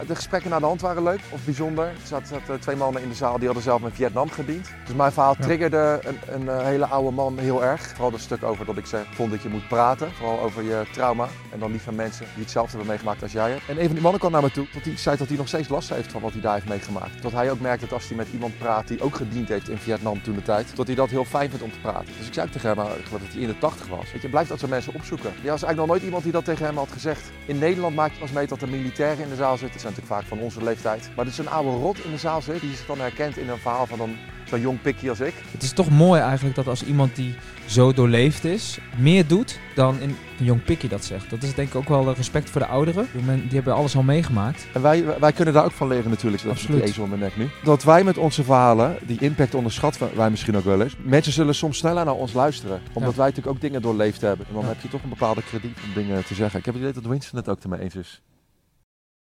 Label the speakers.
Speaker 1: De gesprekken naar de hand waren leuk of bijzonder. Er zaten 2 mannen in de zaal die hadden zelf in Vietnam gediend. Dus mijn verhaal triggerde een hele oude man heel erg. Vooral dat stuk over dat ik vond dat je moet praten. Vooral over je trauma. En dan niet van mensen die hetzelfde hebben meegemaakt als jij hebt. En een van die mannen kwam naar me toe. Dat hij zei dat hij nog steeds last heeft van wat hij daar heeft meegemaakt. Dat hij ook merkt dat als hij met iemand praat die ook gediend heeft in Vietnam toen de tijd. Dat hij dat heel fijn vindt om te praten. Dus ik zei ook tegen hem, ik geloof dat hij in de 80 was. Weet je, blijf dat soort mensen opzoeken. Er was eigenlijk nog nooit iemand die dat tegen hem had gezegd. In Nederland maak je wel eens mee dat er militairen in de zaal zitten. Dat zijn natuurlijk vaak van onze leeftijd. Maar dat is een oude rot in de zaal zit. Die zich dan herkent in een verhaal van zo'n jong pikkie als ik.
Speaker 2: Het is toch mooi eigenlijk dat als iemand die zo doorleefd is, meer doet dan een jong pikkie dat zegt. Dat is denk ik ook wel respect voor de ouderen. Die hebben alles al meegemaakt.
Speaker 1: En wij kunnen daar ook van leren natuurlijk. Dat is die ezel in mijn nek nu. Dat wij met onze verhalen, die impact onderschatten wij misschien ook wel eens. Mensen zullen soms sneller naar ons luisteren. Omdat wij natuurlijk ook dingen doorleefd hebben. En dan heb je toch een bepaalde krediet om dingen te zeggen. Ik heb het idee dat Winston het ook ermee eens is.